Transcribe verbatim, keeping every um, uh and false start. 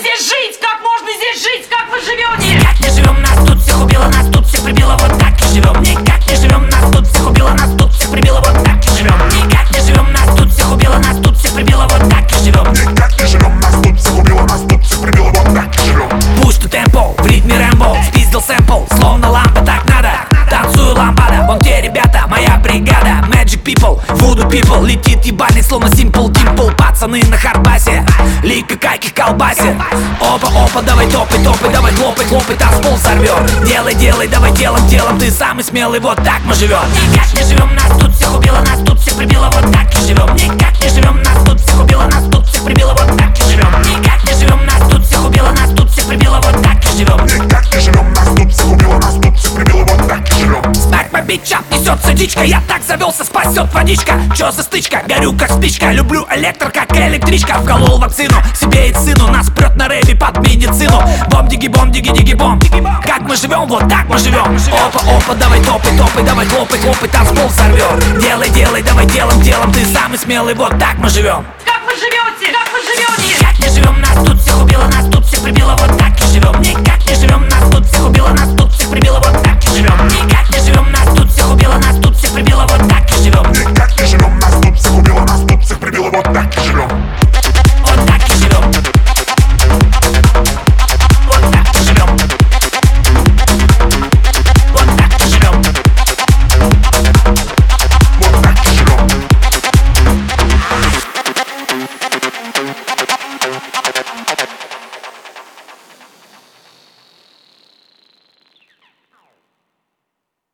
здесь жить? Как можно здесь жить? Как вы живете? Никак не живем, нас тут всех убило, нас тут всех прибило, вот так и живем. Никак не живем, нас тут всех убило, нас тут всех прибило, вот так и живем. Никак не живем, нас тут всех убило, нас тут всех прибило, вот так и живем. Никак не живем, нас тут всех убило, нас тут всех прибило, вот так и живем. Push to tempo, в ритме Рэмбо, спиздил сэмпл, словно лампа, так надо. Танцую лампада, вон те ребята, моя бригада. Magic people, voodoo people, летит ебальник, словно Simple Dimple. Пацаны на харбасе, лика каких колбасе. Опа, опа, давай топай, топай, давай хлопай, хлопай, танцпол сорвет. Делай, делай, давай делом, делом, ты самый смелый, вот так мы живем. Никак не живем, нас тут всех убило, нас тут всех прибило, вот так и живем. Никак не живем, нас тут всех убило, нас тут всех прибило, вот так и живем. Никак не живем, нас тут всех убило, нас тут всех прибило, вот так и живем. Никак не живем, нас тут всех убило, нас тут всех прибило, вот так и живем. Смак по бичам, несется дичка, я так завелся, спасет водичка. Чё за стычка, горю как спичка, люблю электро как электричка. Вколол вакцину, себе и сыну, нас прет на рейве под медицину. Бом-диги, бом-диги, диги, бом. Как мы живем, вот так мы живем. Опа, опа, давай топай, топай, давай хлопай, хлопай, танцпол сорвет. Делай, делай, давай делом, делом, ты самый смелый, вот так мы живем. Как вы живете? Как вы живете? Никак не живем, нас тут всех убило, нас тут всех прибило, вот так и живем. Никак не живем, нас тут всех убило, нас тут всех прибило, вот так и живем. Никак не живем, нас тут всех убило, нас тут всех прибило, вот так и живем. Никак не живем.